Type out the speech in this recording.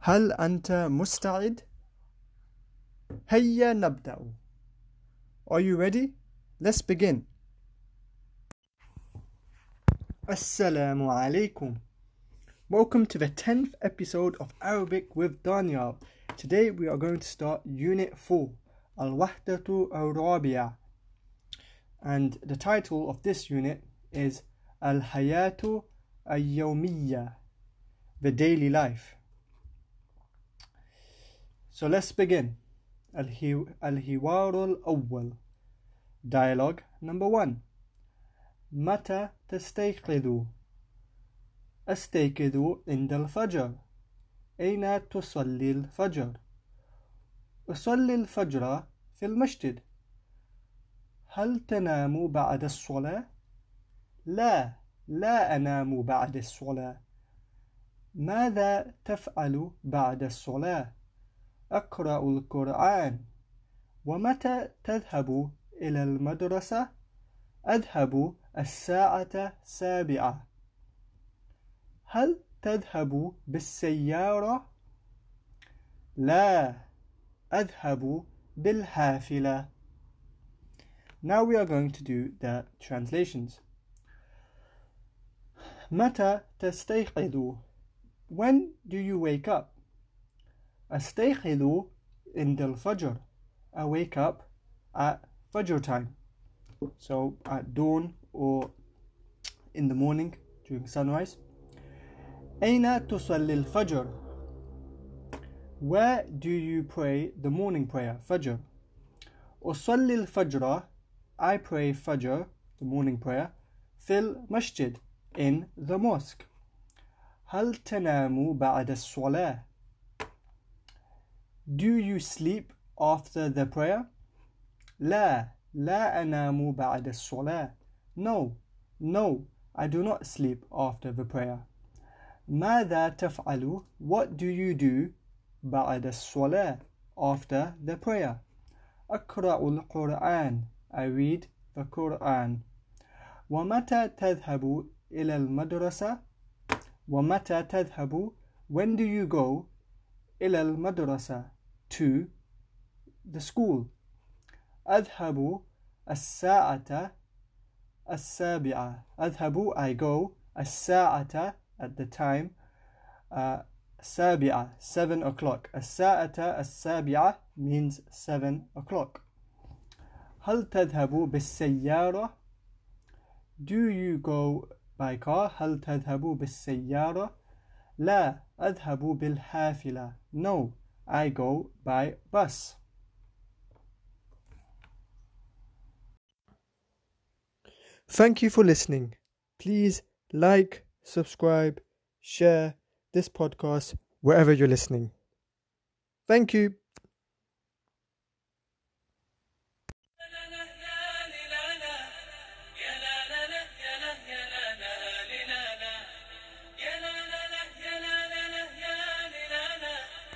هل أنت مستعد؟ هيا نبدأ. Are you ready? Let's begin. Assalamu alaikum. Welcome to the 10th episode of Arabic with Daniel. Today we are going to start Unit 4, Al-Wahdatu Al-Rabi'a. And the title of this unit is Al-Hayatu Al-Yawmiyya, the daily life. So let's begin. Al-Hiwar al-Awwal. Dialogue number 1. متى تستيقظ؟ أستيقظ عند الفجر. أين تصلي الفجر؟ أصلي الفجر في المسجد. هل تنام بعد الصلاة؟ لا أنام بعد الصلاة. ماذا تفعل بعد الصلاة؟ أقرأ القرآن. ومتى تذهب إلى المدرسة؟ أذهب الساعة 7. هل تذهب بالسيارة؟ لا أذهب بالحافلة. Now we are going to do the translations. متى تستيقظ? When do you wake up? أستيقظ عند الفجر. I wake up at Fajr time. So at dawn or in the morning during sunrise. أين تصلي الفجر? Where do you pray the morning prayer, Fajr? أصلي الفجر. I pray Fajr, the morning prayer, في المسجد, in the mosque. هل تنام بعد الصلاة? Do you sleep after the prayer? لا أنام بعد الصلاة. No, I do not sleep after the prayer. ماذا تفعل? What do you do بعد الصلاة, after the prayer? أقرأ القرآن. I read the Quran. ومتى تذهب إلى المدرسة? ومتى تذهب? When do you go? إلى المدرسة, to the school. أذهب الساعة 7. أذهب, I go, الساعة, at the time, 7, 7 o'clock. الساعة 7 means 7 o'clock. هل تذهب بالسيارة? Do you go by car? هل تذهب بالسيارة؟ لا أذهب بالحافلة. No, I go by bus. Thank you for listening. Please like, subscribe, share this podcast wherever you're listening. Thank you.